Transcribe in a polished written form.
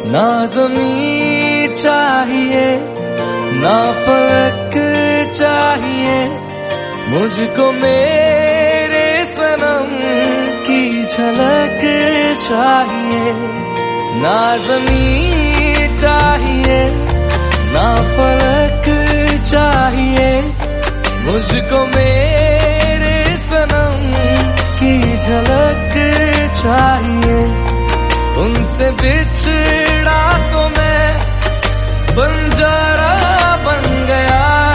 ना ज़मीं चाहिए ना फलक चाहिए, मुझको मेरे सनम की झलक चाहिए। ना ज़मीं चाहिए ना फलक चाहिए, मुझको मेरे सनम की झलक चाहिए। उनसे बिछड़ा